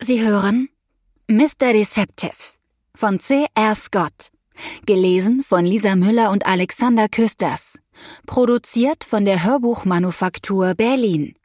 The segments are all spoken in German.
Sie hören Mr. Deceptive von C.R. Scott, gelesen von Lisa Müller und Alexander Küsters, produziert von der Hörbuchmanufaktur Berlin.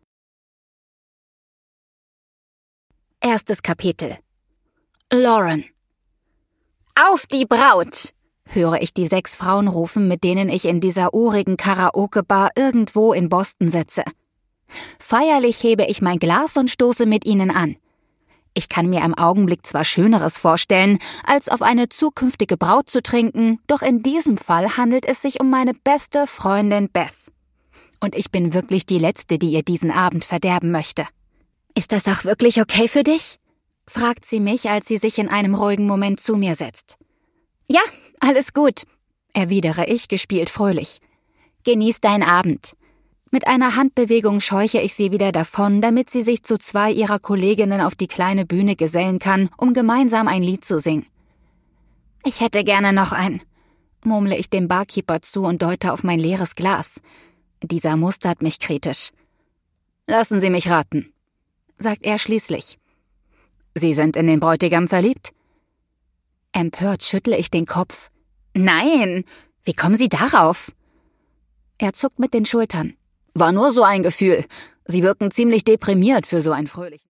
Erstes Kapitel. Lauren. Auf die Braut! Höre ich die 6 Frauen rufen, mit denen ich in dieser urigen Karaoke-Bar irgendwo in Boston sitze. Feierlich hebe ich mein Glas und stoße mit ihnen an. Ich kann mir im Augenblick zwar Schöneres vorstellen, als auf eine zukünftige Braut zu trinken, doch in diesem Fall handelt es sich um meine beste Freundin Beth. Und ich bin wirklich die Letzte, die ihr diesen Abend verderben möchte. »Ist das auch wirklich okay für dich?« fragt sie mich, als sie sich in einem ruhigen Moment zu mir setzt. »Ja, alles gut«, erwidere ich, gespielt fröhlich. »Genieß deinen Abend.« Mit einer Handbewegung scheuche ich sie wieder davon, damit sie sich zu 2 ihrer Kolleginnen auf die kleine Bühne gesellen kann, um gemeinsam ein Lied zu singen. »Ich hätte gerne noch einen«, murmle ich dem Barkeeper zu und deute auf mein leeres Glas. Dieser mustert mich kritisch. »Lassen Sie mich raten«, sagt er schließlich. »Sie sind in den Bräutigam verliebt?« Empört schüttle ich den Kopf. »Nein, wie kommen Sie darauf?« Er zuckt mit den Schultern. »War nur so ein Gefühl. Sie wirken ziemlich deprimiert für so ein fröhlichen.«